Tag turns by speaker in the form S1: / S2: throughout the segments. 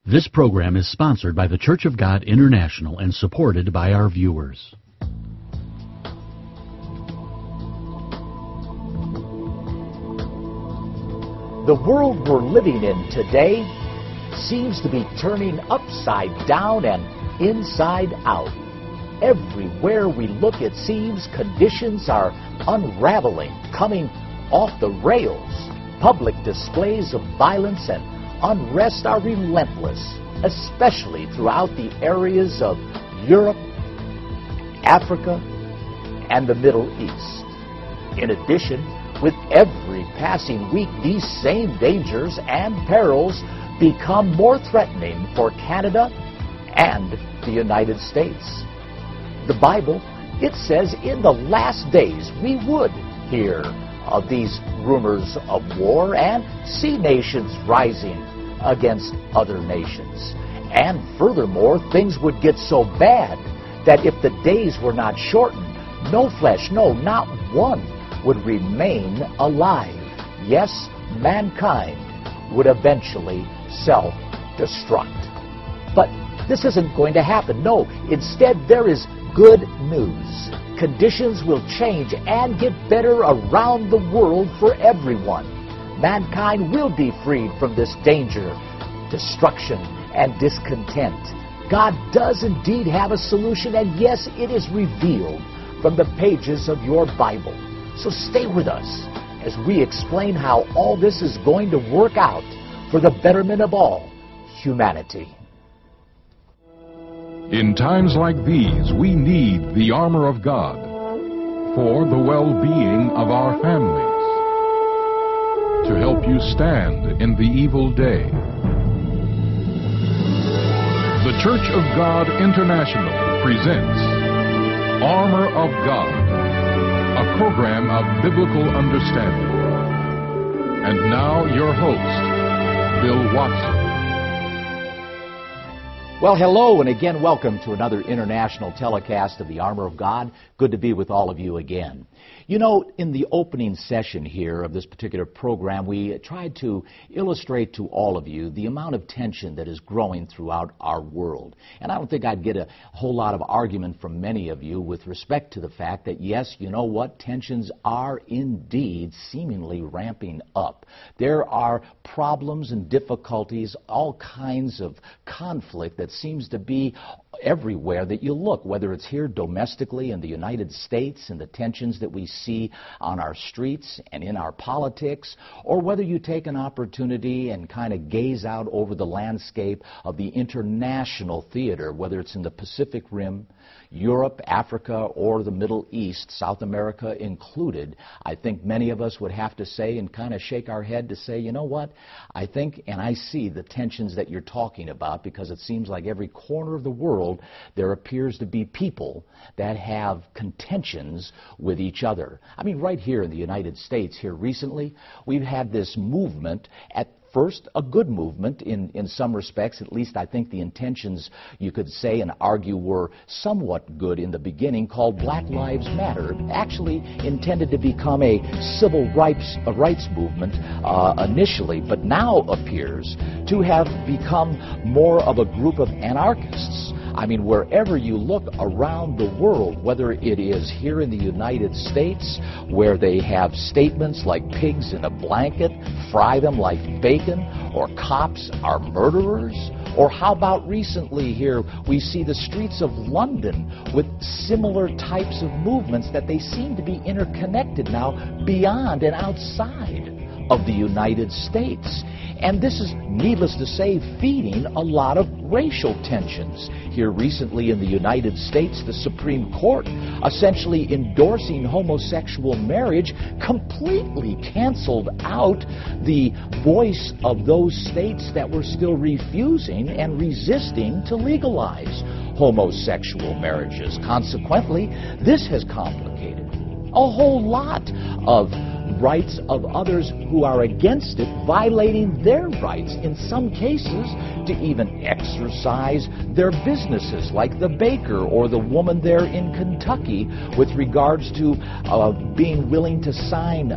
S1: This program is sponsored by the Church of God International and supported by our viewers.
S2: The world we're living in today seems to be turning upside down and inside out. Everywhere we look, it seems conditions are unraveling, coming off the rails. Public displays of violence and unrest are relentless, especially throughout the areas of Europe, Africa, and the Middle East. In addition, with every passing week, these same dangers and perils become more threatening for Canada and the United States. The Bible, it says in the last days we would hear of these rumors of war and see nations rising against other nations. And furthermore, things would get so bad that if the days were not shortened, no flesh, no, not one, would remain alive. Yes, mankind would eventually self-destruct. But this isn't going to happen. No, instead there is good news. Conditions will change and get better around the world for everyone. Mankind will be freed from this danger, destruction, and discontent. God does indeed have a solution, and yes, it is revealed from the pages of your Bible. So stay with us as we explain how all this is going to work out for the betterment of all humanity.
S3: In times like these, we need the armor of God for the well-being of our families, to help you stand in the evil day. The Church of God International presents Armor of God, a program of biblical understanding. And now your host, Bill Watson.
S2: Well, hello, and again, welcome to another international telecast of the Armor of God. Good to be with all of you again. You know, in the opening session here of this particular program, we tried to illustrate to all of you the amount of tension that is growing throughout our world. And I don't think I'd get a whole lot of argument from many of you with respect to the fact that, yes, you know what, tensions are indeed seemingly ramping up. There are problems and difficulties, all kinds of conflict that seems to be everywhere that you look, whether it's here domestically in the United States and the tensions that we see on our streets and in our politics, or whether you take an opportunity and kind of gaze out over the landscape of the international theater, whether it's in the Pacific Rim, Europe, Africa, or the Middle East, South America included. I think many of us would have to say and kind of shake our head to say, you know what, I think and I see the tensions that you're talking about, because it seems like every corner of the world there appears to be people that have contentions with each other. I mean, right here in the United States, here recently, we've had this movement at first, a good movement in some respects. At least I think the intentions, you could say and argue, were somewhat good in the beginning, called Black Lives Matter. Actually intended to become a civil rights movement initially, but now appears to have become more of a group of anarchists. I mean, wherever you look around the world, whether it is here in the United States, where they have statements like pigs in a blanket, fry them like bacon, or cops are murderers, or how about recently here we see the streets of London with similar types of movements that they seem to be interconnected now beyond and outside of the United States. And this is, needless to say, feeding a lot of racial tensions. Here recently in the United States, the Supreme Court essentially endorsing homosexual marriage completely canceled out the voice of those states that were still refusing and resisting to legalize homosexual marriages. Consequently, this has complicated a whole lot of rights of others who are against it, violating their rights, in some cases, to even exercise their businesses, like the baker or the woman there in Kentucky with regards to being willing to sign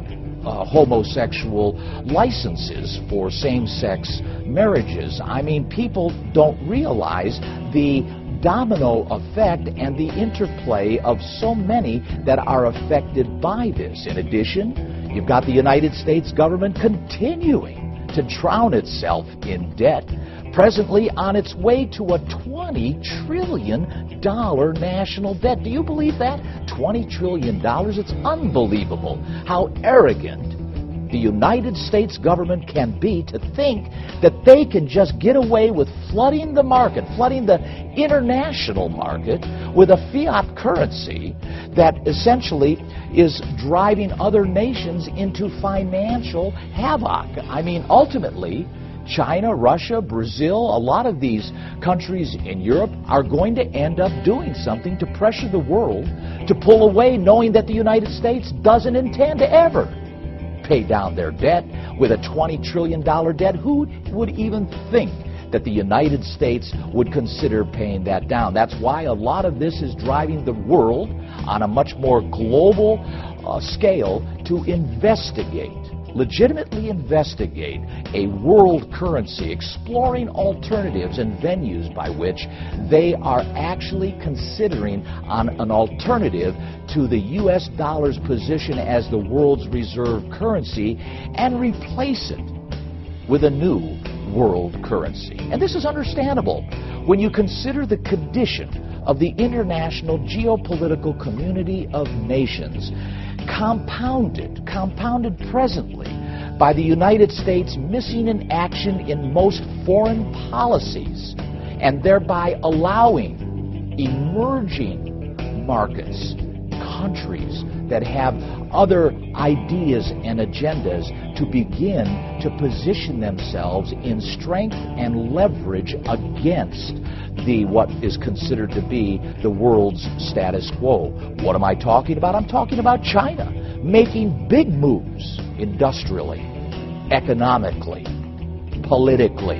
S2: homosexual licenses for same-sex marriages. I mean, people don't realize the domino effect and the interplay of so many that are affected by this. In addition, you've got the United States government continuing to drown itself in debt, presently on its way to a $20 trillion national debt. Do you believe that? $20 trillion? It's unbelievable how arrogant the United States government can be to think that they can just get away with flooding the market, flooding the international market with a fiat currency that essentially is driving other nations into financial havoc. I mean, ultimately, China, Russia, Brazil, a lot of these countries in Europe are going to end up doing something to pressure the world to pull away, knowing that the United States doesn't intend to ever pay down their debt with a $20 trillion debt. Who would even think that the United States would consider paying that down? That's why a lot of this is driving the world on a much more global scale to investigate, legitimately investigate a world currency, exploring alternatives and venues by which they are actually considering on an alternative to the U.S. dollar's position as the world's reserve currency and replace it with a new world currency. And this is understandable when you consider the condition of the international geopolitical community of nations, compounded presently by the United States missing in action in most foreign policies and thereby allowing emerging markets, countries that have other ideas and agendas to begin to position themselves in strength and leverage against what is considered to be the world's status quo. What am I talking about? I'm talking about China making big moves industrially, economically, politically,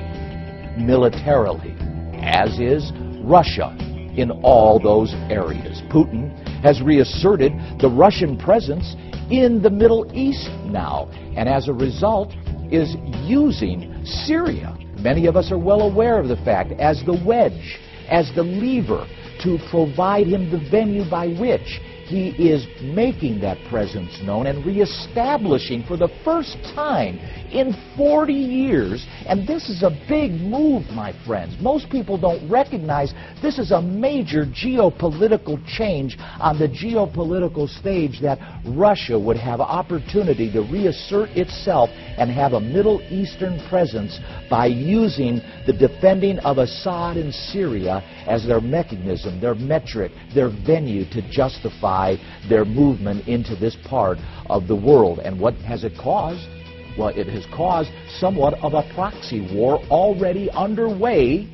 S2: militarily, as is Russia in all those areas. Putin has reasserted the Russian presence in the Middle East now, and as a result is using Syria. Many of us are well aware of the fact as the wedge, as the lever to provide him the venue by which he is making that presence known and reestablishing for the first time in 40 years. And this is a big move, my friends. Most people don't recognize this is a major geopolitical change on the geopolitical stage, that Russia would have opportunity to reassert itself and have a Middle Eastern presence by using the defending of Assad in Syria as their mechanism, their metric, their venue to justify their movement into this part of the world. And what has it caused? Well, it has caused somewhat of a proxy war already underway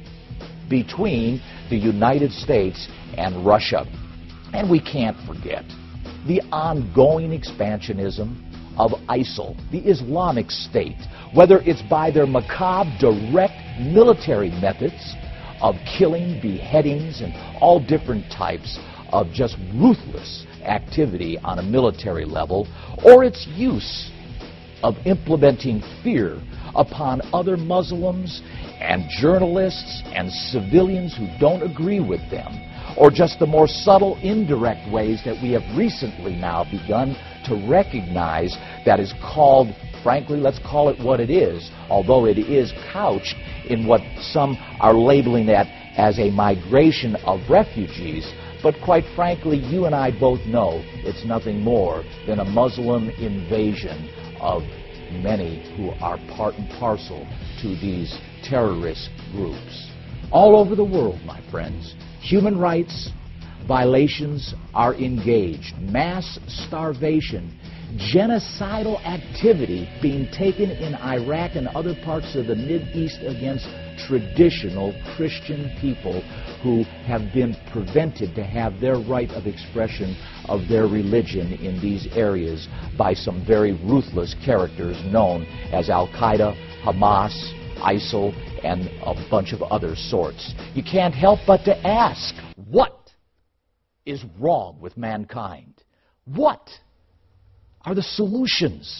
S2: between the United States and Russia. And we can't forget the ongoing expansionism of ISIL, the Islamic State, whether it's by their macabre direct military methods of killing, beheadings, and all different types of just ruthless activity on a military level, or its use of implementing fear upon other Muslims and journalists and civilians who don't agree with them, or just the more subtle, indirect ways that we have recently now begun to recognize that is called, frankly, let's call it what it is, although it is couched in what some are labeling that as a migration of refugees. But quite frankly, you and I both know it's nothing more than a Muslim invasion of many who are part and parcel to these terrorist groups. All over the world, my friends, human rights violations are engaged. Mass starvation, genocidal activity being taken in Iraq and other parts of the Mideast against traditional Christian people who have been prevented to have their right of expression of their religion in these areas by some very ruthless characters known as Al-Qaeda, Hamas, ISIL, and a bunch of other sorts. You can't help but to ask, what is wrong with mankind? What are the solutions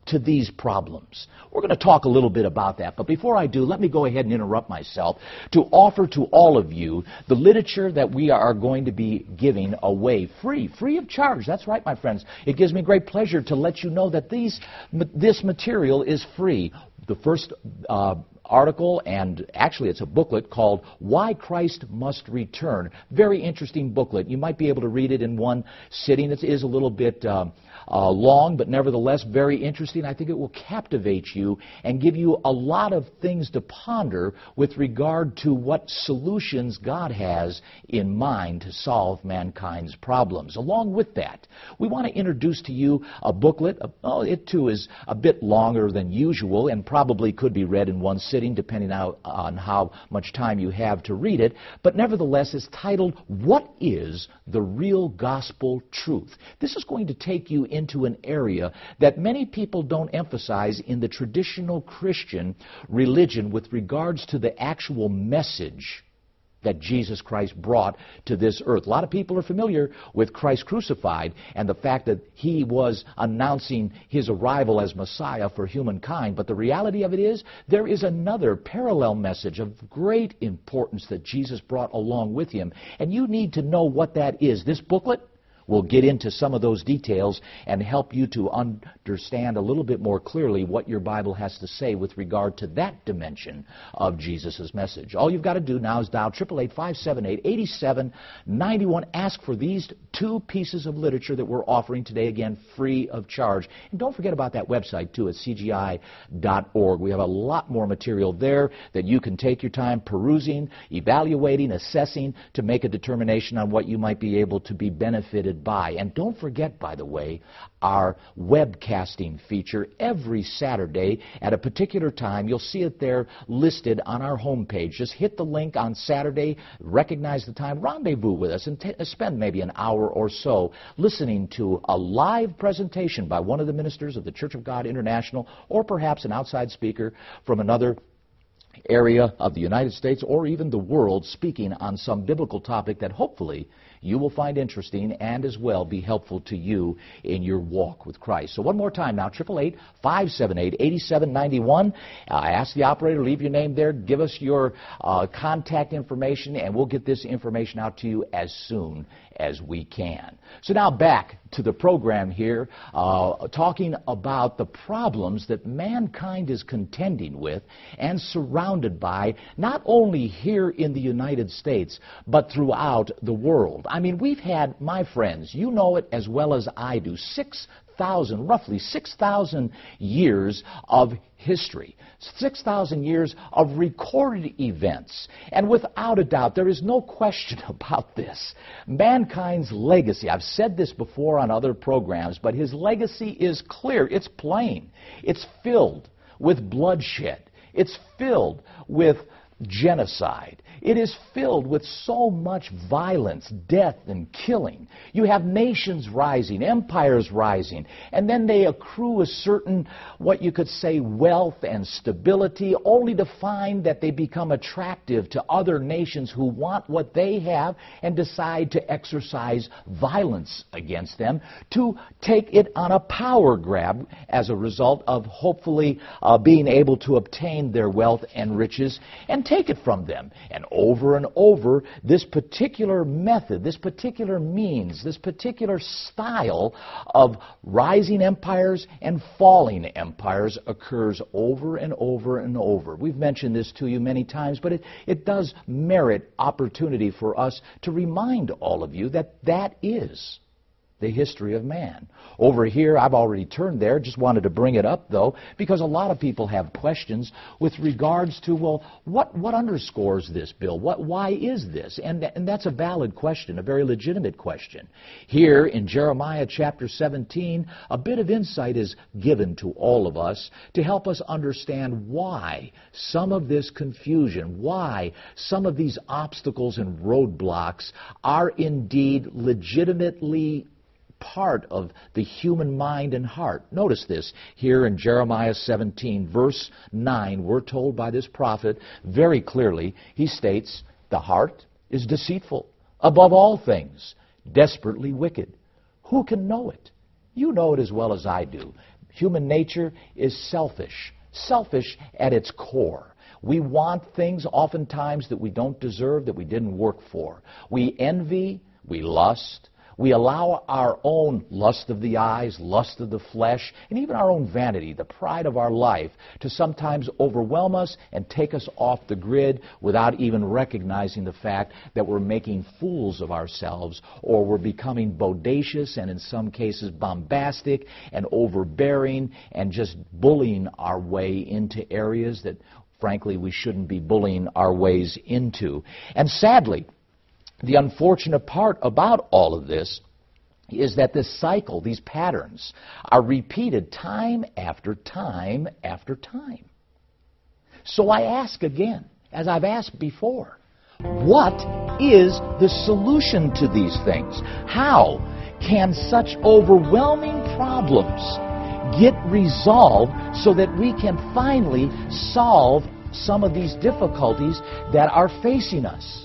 S2: to these problems? We're going to talk a little bit about that, but before I do, let me go ahead and interrupt myself to offer to all of you the literature that we are going to be giving away free of charge. That's right, my friends. It gives me great pleasure to let you know that this material is free. The first article, and actually it's a booklet called Why Christ Must Return. Very interesting booklet. You might be able to read it in one sitting. It is a little bit long, but nevertheless very interesting. I think it will captivate you and give you a lot of things to ponder with regard to what solutions God has in mind to solve mankind's problems. Along with that, we want to introduce to you a booklet. It too is a bit longer than usual and probably could be read in one sitting depending on how much time you have to read it, but nevertheless it's titled, What is the Real Gospel Truth? This is going to take you into an area that many people don't emphasize in the traditional Christian religion with regards to the actual message that Jesus Christ brought to this earth. A lot of people are familiar with Christ crucified and the fact that He was announcing His arrival as Messiah for humankind. But the reality of it is, there is another parallel message of great importance that Jesus brought along with Him. And you need to know what that is. This booklet will get into some of those details and help you to understand a little bit more clearly what your Bible has to say with regard to that dimension of Jesus' message. All you've got to do now is dial 888-578-8791. Ask for these two pieces of literature that we're offering today, again, free of charge. And don't forget about that website, too, at cgi.org. We have a lot more material there that you can take your time perusing, evaluating, assessing to make a determination on what you might be able to be benefited by. And don't forget, by the way, our webcasting feature every Saturday at a particular time. You'll see it there listed on our homepage. Just hit the link on Saturday, recognize the time, rendezvous with us, and spend maybe an hour or so listening to a live presentation by one of the ministers of the Church of God International, or perhaps an outside speaker from another area of the United States or even the world, speaking on some biblical topic that hopefully you will find interesting and as well be helpful to you in your walk with Christ. So one more time now, 888-578-8791. Ask the operator, leave your name there, give us your contact information, and we'll get this information out to you as soon as we can. So now back to the program here, talking about the problems that mankind is contending with and surrounded by, not only here in the United States, but throughout the world. I mean, we've had, my friends, you know it as well as I do, roughly 6,000 years of history, 6,000 years of recorded events. And without a doubt, there is no question about this. Mankind's legacy, I've said this before on other programs, but his legacy is clear. It's plain. It's filled with bloodshed. It's filled with genocide. It is filled with so much violence, death, and killing. You have nations rising, empires rising, and then they accrue a certain, what you could say, wealth and stability, only to find that they become attractive to other nations who want what they have and decide to exercise violence against them, to take it on a power grab as a result of hopefully being able to obtain their wealth and riches and take it from them. And over, this particular method, this particular means, this particular style of rising empires and falling empires occurs over and over and over. We've mentioned this to you many times, but it does merit opportunity for us to remind all of you that that is the history of man. Over here, I've already turned there, just wanted to bring it up, though, because a lot of people have questions with regards to, well, what underscores this, Bill? Why is this? And that's a valid question, a very legitimate question. Here in Jeremiah chapter 17, a bit of insight is given to all of us to help us understand why some of this confusion, why some of these obstacles and roadblocks are indeed legitimately part of the human mind and heart. Notice this here in Jeremiah 17, verse 9, we're told by this prophet very clearly, he states, the heart is deceitful above all things, desperately wicked. Who can know it? You know it as well as I do. Human nature is selfish. Selfish at its core. We want things oftentimes that we don't deserve, that we didn't work for. We envy, we lust, we allow our own lust of the eyes, lust of the flesh, and even our own vanity, the pride of our life, to sometimes overwhelm us and take us off the grid without even recognizing the fact that we're making fools of ourselves, or we're becoming bodacious and in some cases bombastic and overbearing and just bullying our way into areas that frankly we shouldn't be bullying our ways into. And sadly, the unfortunate part about all of this is that this cycle, these patterns, are repeated time after time after time. So I ask again, as I've asked before, what is the solution to these things? How can such overwhelming problems get resolved so that we can finally solve some of these difficulties that are facing us?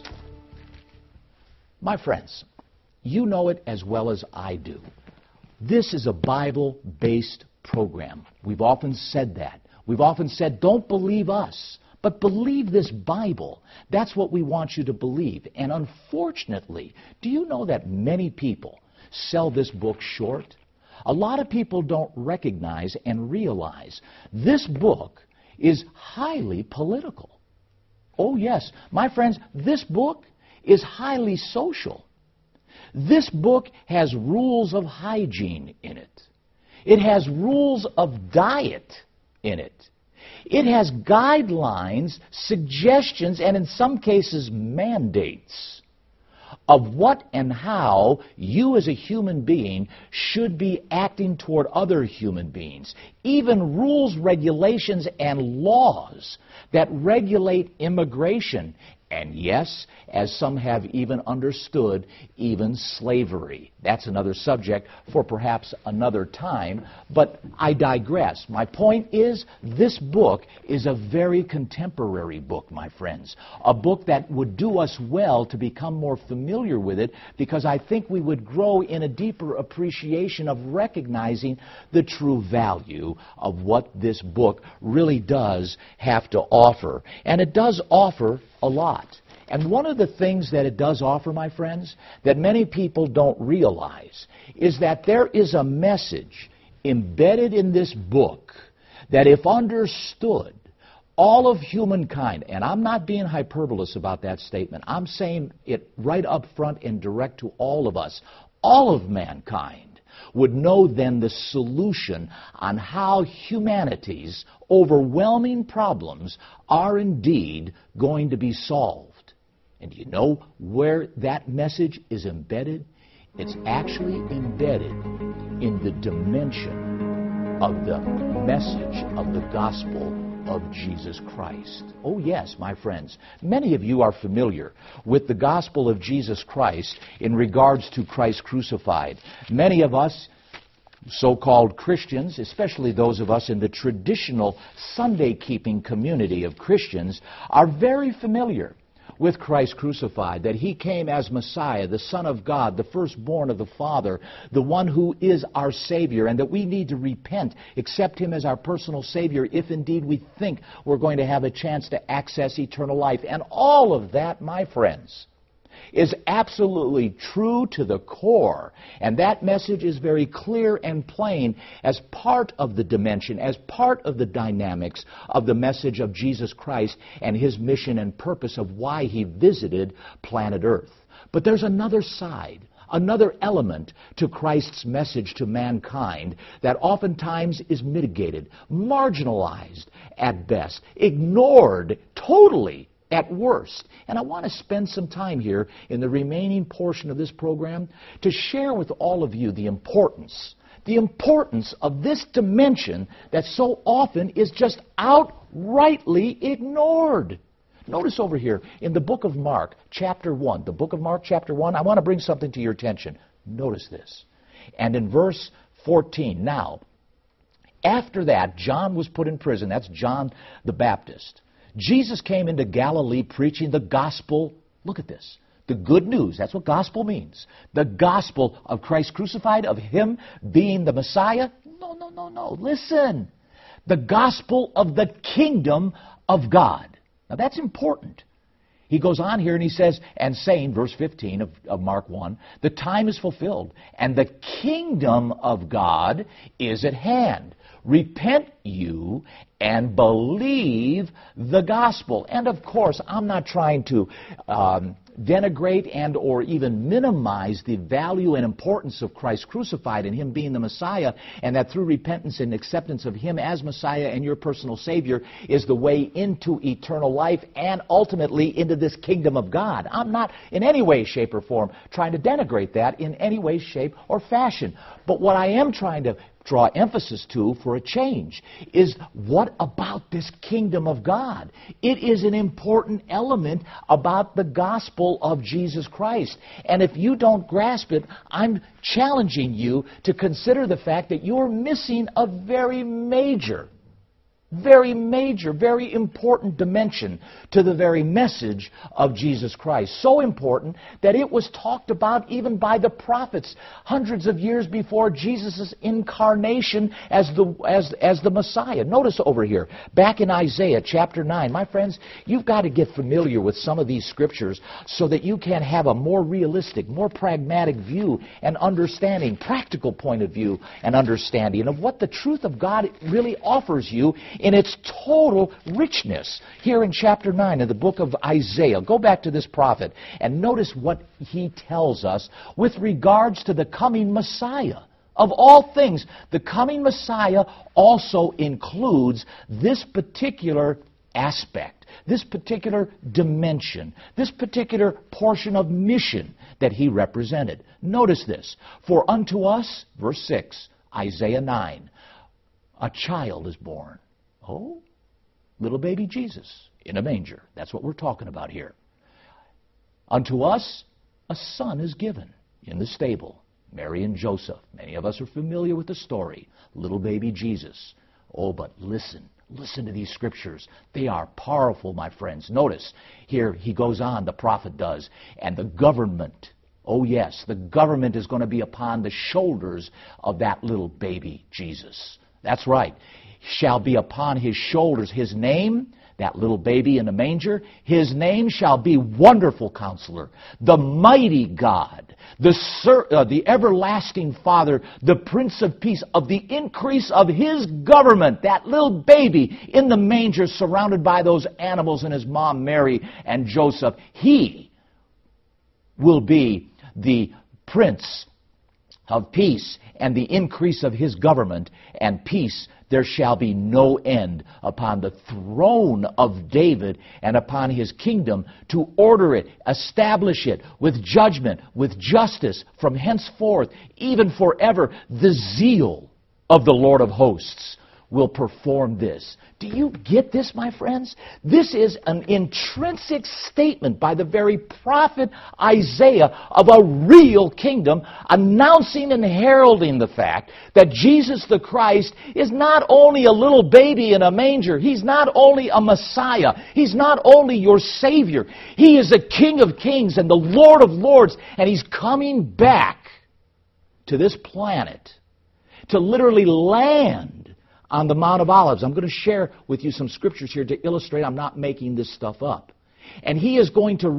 S2: My friends, you know it as well as I do. This is a Bible-based program. We've often said that. We've often said, don't believe us, but believe this Bible. That's what we want you to believe. And unfortunately, do you know that many people sell this book short? A lot of people don't recognize and realize this book is highly political. Oh yes, my friends, this book is highly social. This book has rules of hygiene in it. It has rules of diet in it. It has guidelines, suggestions, and in some cases mandates of what and how you as a human being should be acting toward other human beings. Even rules, regulations, and laws that regulate immigration. And yes, as some have even understood, even slavery. That's another subject for perhaps another time, but I digress. My point is, this book is a very contemporary book, my friends. A book that would do us well to become more familiar with it, because I think we would grow in a deeper appreciation of recognizing the true value of what this book really does have to offer. And it does offer a lot. And one of the things that it does offer, my friends, that many people don't realize is that there is a message embedded in this book that if understood, all of humankind, and I'm not being hyperbolous about that statement, I'm saying it right up front and direct to all of us, all of mankind would know then the solution on how humanity's overwhelming problems are indeed going to be solved. And do you know where that message is embedded? It's actually embedded in the dimension of the message of the gospel of Jesus Christ. Oh yes, my friends, many of you are familiar with the gospel of Jesus Christ in regards to Christ crucified. Many of us so-called Christians, especially those of us in the traditional Sunday-keeping community of Christians, are very familiar with Christ crucified, that He came as Messiah, the Son of God, the firstborn of the Father, the one who is our Savior, and that we need to repent, accept Him as our personal Savior if indeed we think we're going to have a chance to access eternal life. And all of that, my friends, is absolutely true to the core. And that message is very clear and plain as part of the dimension, as part of the dynamics of the message of Jesus Christ and His mission and purpose of why He visited planet Earth. But there's another side, another element to Christ's message to mankind that oftentimes is mitigated, marginalized at best, ignored totally at worst. And I want to spend some time here in the remaining portion of this program to share with all of you the importance of this dimension that so often is just outrightly ignored. Notice over here in the book of Mark, chapter 1, the book of Mark, chapter 1, I want to bring something to your attention. Notice this. And in verse 14, now, after that, John was put in prison. That's John the Baptist. Jesus came into Galilee preaching the gospel. Look at this. The good news. That's what gospel means. The gospel of Christ crucified, of Him being the Messiah. No. Listen. The gospel of the kingdom of God. Now that's important. He goes on here and he says, and saying, verse 15 of Mark 1, the time is fulfilled, and the kingdom of God is at hand. Repent you and believe the gospel. And of course, I'm not trying to denigrate and or even minimize the value and importance of Christ crucified and Him being the Messiah, and that through repentance and acceptance of Him as Messiah and your personal Savior is the way into eternal life and ultimately into this kingdom of God. I'm not in any way, shape, or form trying to denigrate that in any way, shape, or fashion. But what I am trying to draw emphasis to for a change is, what about this kingdom of God? It is an important element about the gospel of Jesus Christ. And if you don't grasp it, I'm challenging you to consider the fact that you're missing a very major, very important dimension to the very message of Jesus Christ. So important that it was talked about even by the prophets hundreds of years before Jesus' incarnation as the Messiah. Notice over here, back in Isaiah chapter 9, my friends, you've got to get familiar with some of these scriptures so that you can have a more realistic, more pragmatic view and understanding, practical point of view and understanding of what the truth of God really offers you in its total richness. Here in chapter 9 of the book of Isaiah, go back to this prophet and notice what he tells us with regards to the coming Messiah. Of all things, the coming Messiah also includes this particular aspect, this particular dimension, this particular portion of mission that he represented. Notice this. For unto us, verse 6, Isaiah 9, a child is born. Oh, little baby Jesus in a manger. That's what we're talking about here. Unto us a son is given in the stable. Mary and Joseph. Many of us are familiar with the story. Little baby Jesus. Oh, but listen to these scriptures. They are powerful, my friends. Notice, here he goes on, the prophet does, and the government, oh yes, the government is going to be upon the shoulders of that little baby Jesus. That's right. Shall be upon his shoulders. His name, that little baby in the manger, his name shall be Wonderful Counselor, the Mighty God, the Everlasting Father, the Prince of Peace. Of the increase of his government, that little baby in the manger surrounded by those animals and his mom Mary and Joseph, he will be the Prince of Peace, and the increase of his government and peace there shall be no end upon the throne of David and upon his kingdom, to order it, establish it with judgment, with justice from henceforth, even forever. The zeal of the Lord of hosts will perform this. Do you get this, my friends? This is an intrinsic statement by the very prophet Isaiah of a real kingdom, announcing and heralding the fact that Jesus the Christ is not only a little baby in a manger. He's not only a Messiah. He's not only your Savior. He is a King of kings and the Lord of lords, and He's coming back to this planet to literally land on the Mount of Olives. I'm going to share with you some scriptures here to illustrate I'm not making this stuff up. And He is going to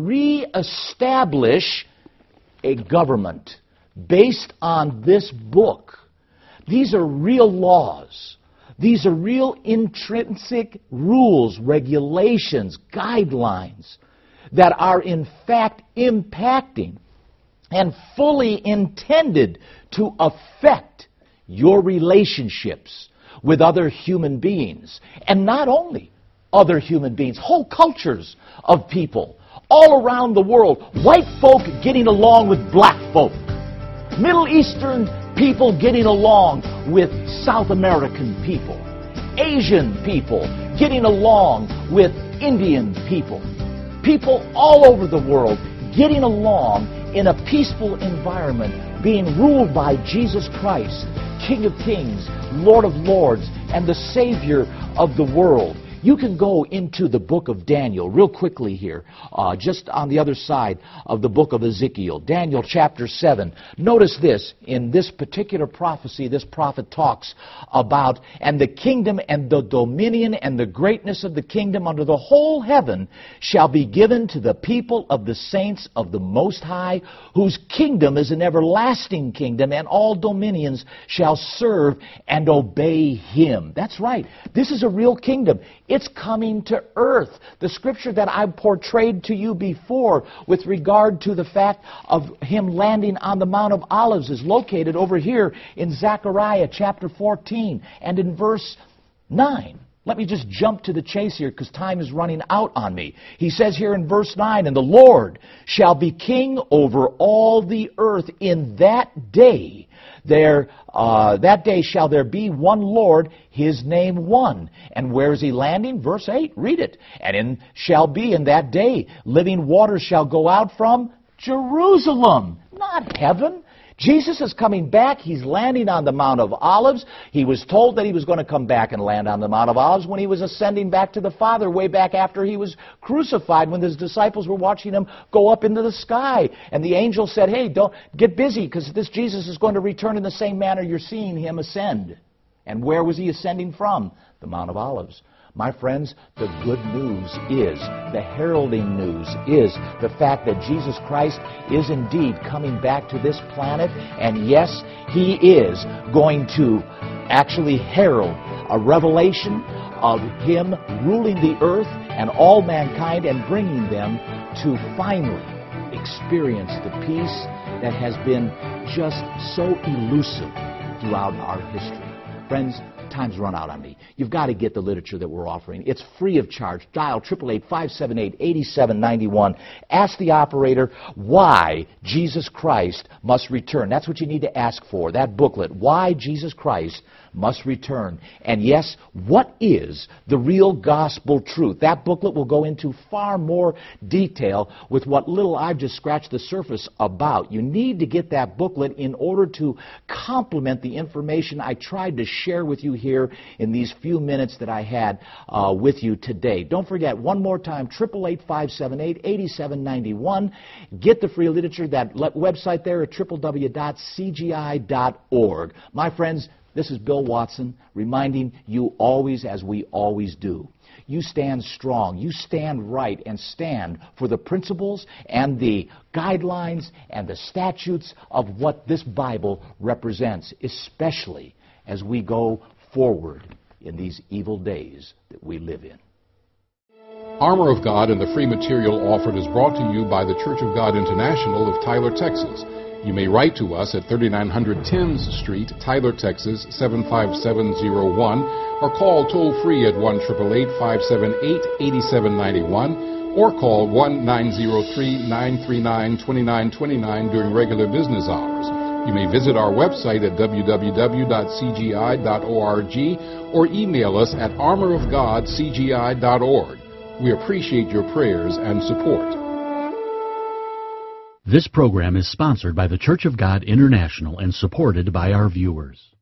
S2: reestablish a government based on this book. These are real laws. These are real intrinsic rules, regulations, guidelines that are in fact impacting and fully intended to affect your relationships with other human beings. And not only other human beings, whole cultures of people all around the world. White folk getting along with black folk. Middle Eastern people getting along with South American people. Asian people getting along with Indian people. People all over the world getting along in a peaceful environment, being ruled by Jesus Christ, King of kings, Lord of lords, and the Savior of the world. You can go into the book of Daniel real quickly here, just on the other side of the book of Ezekiel, Daniel chapter 7. Notice this, in this particular prophecy, this prophet talks about, and the kingdom and the dominion and the greatness of the kingdom under the whole heaven shall be given to the people of the saints of the Most High, whose kingdom is an everlasting kingdom, and all dominions shall serve and obey him. That's right. This is a real kingdom. It's coming to earth. The scripture that I portrayed to you before with regard to the fact of him landing on the Mount of Olives is located over here in Zechariah chapter 14 and in verse 9. Let me just jump to the chase here because time is running out on me. He says here in verse 9, and the Lord shall be king over all the earth in that day. That day shall there be one Lord, his name one. And where is he landing? Verse 8, read it. And shall be in that day living waters shall go out from Jerusalem, not heaven. Jesus is coming back. He's landing on the Mount of Olives. He was told that he was going to come back and land on the Mount of Olives when he was ascending back to the Father way back after he was crucified, when his disciples were watching him go up into the sky. And the angel said, hey, don't get busy because this Jesus is going to return in the same manner you're seeing him ascend. And where was he ascending from? The Mount of Olives. My friends, the good news is, the heralding news is the fact that Jesus Christ is indeed coming back to this planet, and yes, he is going to actually herald a revelation of him ruling the earth and all mankind and bringing them to finally experience the peace that has been just so elusive throughout our history. Friends, time's run out on me. You've got to get the literature that we're offering. It's free of charge. Dial 888-578-8791. Ask the operator why Jesus Christ must return. That's what you need to ask for, that booklet, Why Jesus Christ Must Return. And yes, what is the real gospel truth? That booklet will go into far more detail with what little I've just scratched the surface about. You need to get that booklet in order to complement the information I tried to share with you here in these few minutes that I had with you today. Don't forget, one more time, 888-578-8791. Get the free literature, that website there at www.cgi.org. My friends, this is Bill Watson reminding you always, as we always do, you stand strong, you stand right, and stand for the principles and the guidelines and the statutes of what this Bible represents, especially as we go forward in these evil days that we live in.
S3: Armor of God and the free material offered is brought to you by the Church of God International of Tyler, Texas. You may write to us at 3900 Thames Street, Tyler, Texas, 75701, or call toll-free at 1-888-578-8791, or call 1-903-939-2929 during regular business hours. You may visit our website at www.cgi.org or email us at armorofgodcgi.org. We appreciate your prayers and support.
S1: This program is sponsored by the Church of God International and supported by our viewers.